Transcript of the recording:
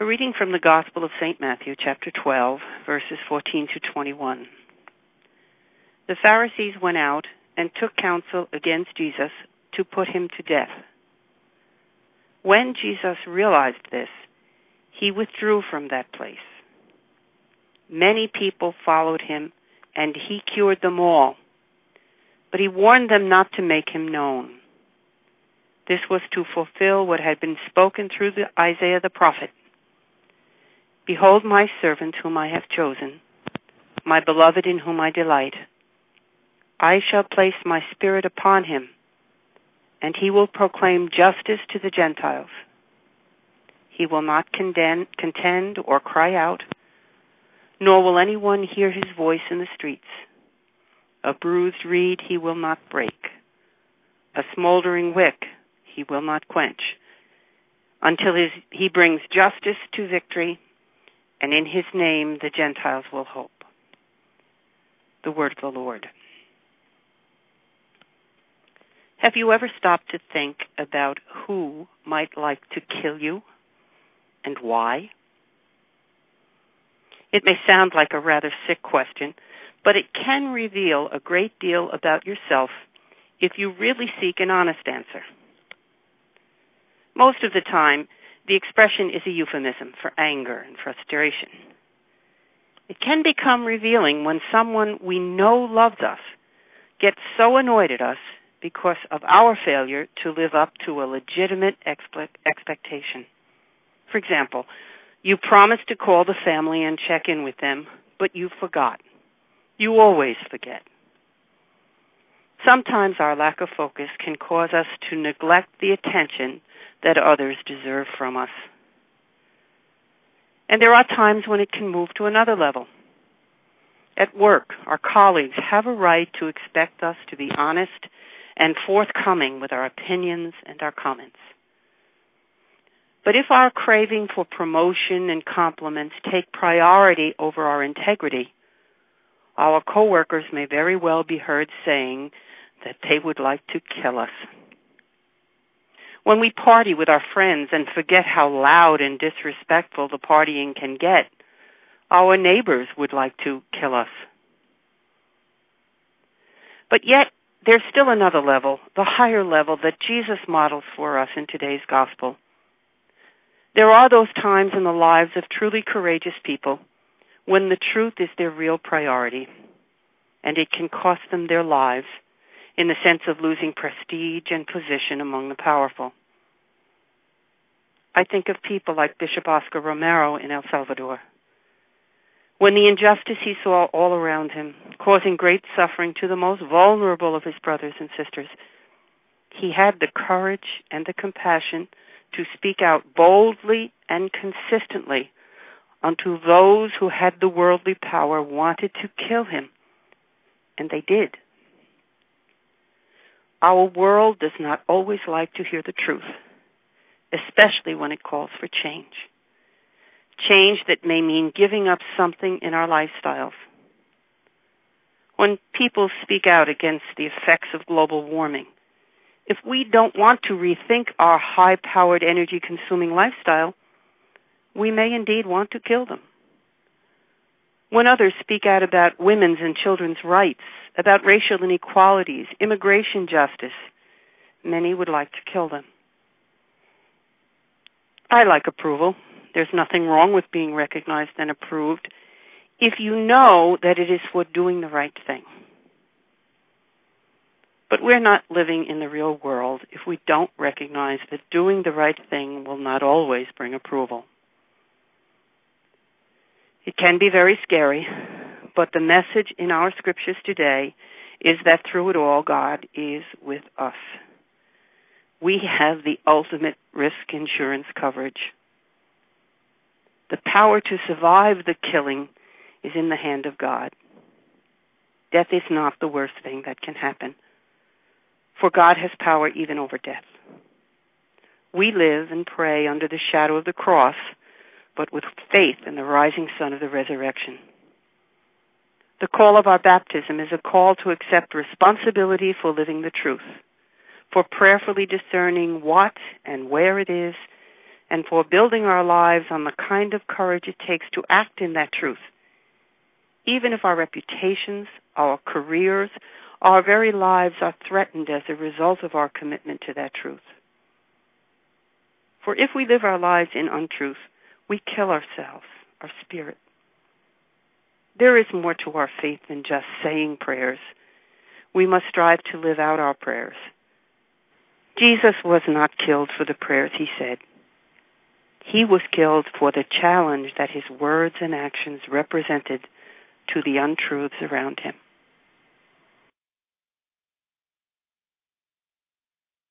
A reading from the Gospel of St. Matthew, chapter 12, verses 14 to 21. The Pharisees went out and took counsel against Jesus to put him to death. When Jesus realized this, he withdrew from that place. Many people followed him, and he cured them all. But he warned them not to make him known. This was to fulfill what had been spoken through Isaiah the prophet. Behold my servant whom I have chosen, my beloved in whom I delight. I shall place my spirit upon him, and he will proclaim justice to the Gentiles. He will not contend or cry out, nor will anyone hear his voice in the streets. A bruised reed he will not break. A smoldering wick he will not quench, until he brings justice to victory, and in his name the Gentiles will hope. The word of the Lord. Have you ever stopped to think about who might like to kill you and why? It may sound like a rather sick question, but it can reveal a great deal about yourself if you really seek an honest answer. Most of the time, the expression is a euphemism for anger and frustration. It can become revealing when someone we know loves us gets so annoyed at us because of our failure to live up to a legitimate expectation. For example, you promised to call the family and check in with them, but you forgot. You always forget. Sometimes our lack of focus can cause us to neglect the attention that others deserve from us. And there are times when it can move to another level. At work, our colleagues have a right to expect us to be honest and forthcoming with our opinions and our comments. But if our craving for promotion and compliments take priority over our integrity, our coworkers may very well be heard saying that they would like to kill us. When we party with our friends and forget how loud and disrespectful the partying can get, our neighbors would like to kill us. But yet, there's still another level, the higher level that Jesus models for us in today's gospel. There are those times in the lives of truly courageous people when the truth is their real priority, and it can cost them their lives in the sense of losing prestige and position among the powerful. I think of people like Bishop Oscar Romero in El Salvador. When the injustice he saw all around him, causing great suffering to the most vulnerable of his brothers and sisters, he had the courage and the compassion to speak out boldly and consistently unto those who had the worldly power wanted to kill him. And they did. Our world does not always like to hear the truth, especially when it calls for change. Change that may mean giving up something in our lifestyles. When people speak out against the effects of global warming, if we don't want to rethink our high-powered, energy-consuming lifestyle, we may indeed want to kill them. When others speak out about women's and children's rights, about racial inequalities, immigration justice, many would like to kill them. I like approval. There's nothing wrong with being recognized and approved if you know that it is for doing the right thing. But we're not living in the real world if we don't recognize that doing the right thing will not always bring approval. It can be very scary, but the message in our scriptures today is that through it all, God is with us. We have the ultimate risk insurance coverage. The power to survive the killing is in the hand of God. Death is not the worst thing that can happen, for God has power even over death. We live and pray under the shadow of the cross, but with faith in the rising sun of the resurrection. The call of our baptism is a call to accept responsibility for living the truth, for prayerfully discerning what and where it is, and for building our lives on the kind of courage it takes to act in that truth, even if our reputations, our careers, our very lives are threatened as a result of our commitment to that truth. For if we live our lives in untruth, we kill ourselves, our spirit. There is more to our faith than just saying prayers. We must strive to live out our prayers. Jesus was not killed for the prayers he said. He was killed for the challenge that his words and actions represented to the untruths around him.